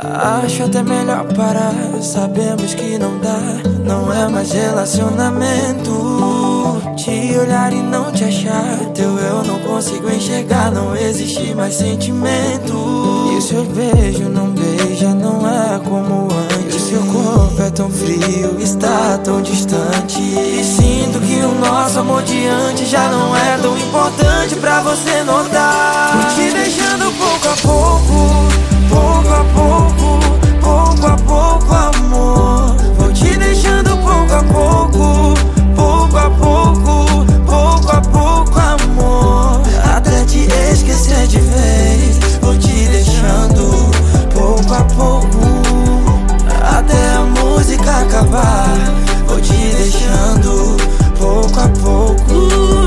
Acho até melhor parar, sabemos que não dá. Não é mais relacionamento. Te olhar e não te achar, teu eu não consigo enxergar. Não existe mais sentimento. E o seu beijo não beija, não é como antes. E o seu corpo é tão frio, está tão distante. E sinto que o nosso amor de antes já não é tão importante pra você notar. Vou te deixando pouco a pouco, pouco a pouco, pouco a pouco, amor. Vou te deixando pouco a pouco, pouco a pouco, pouco a pouco, amor. Até te esquecer de vez. Vou te deixando pouco a pouco, até a música acabar. Vou te deixando pouco a pouco.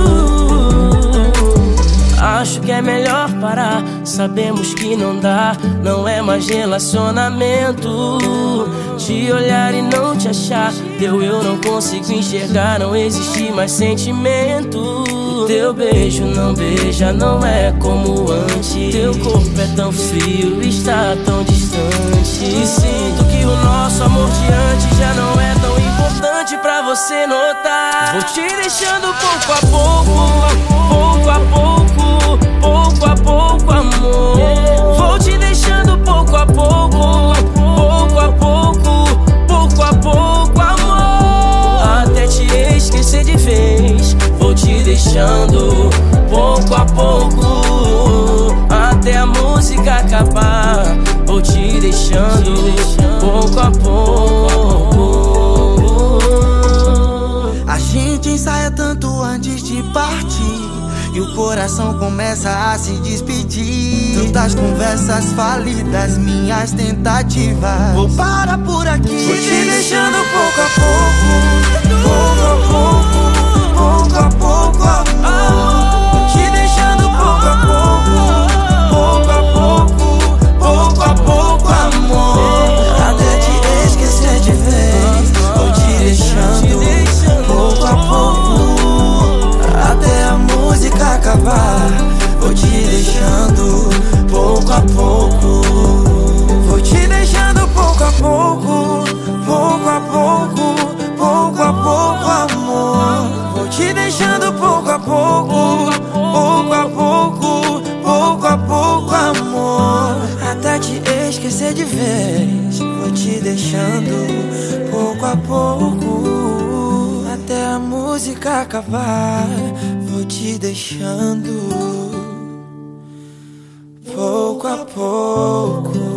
Acho que é melhor parar, sabemos que não dá. Não é mais relacionamento. Te olhar e não te achar, teu eu não consigo enxergar. Não existe mais sentimento. O teu beijo não beija, não é como antes. Teu corpo é tão frio, está tão distante. E sinto que o nosso amor de antes já não é tão importante pra você notar. Vou te deixando pouco a pouco, pouco a pouco, pouco a pouco, amor. Vou te deixando pouco a pouco, pouco a pouco, pouco a pouco, amor. Até te esquecer de vez. Vou te deixando pouco a pouco, até a música acabar. Vou te deixando pouco a pouco. A gente ensaia tanto antes de partir, e o coração começa a se despedir. Tantas conversas falidas, minhas tentativas. Vou parar por aqui. Vou te deixando pouco a pouco, pouco a pouco, pouco a pouco, amor. Vou te deixando pouco a pouco, pouco a pouco, pouco a pouco, amor. Até te esquecer de vez. Vou te deixando pouco a pouco, até a música acabar. Vou te deixando pouco a pouco. Vou te deixando pouco a pouco, pouco a pouco, pouco a pouco, amor. Vou te deixando pouco a pouco, pouco a pouco, pouco a pouco, amor. Até te esquecer de vez. Vou te deixando pouco a pouco, até a música acabar. Vou te deixando pouco a pouco.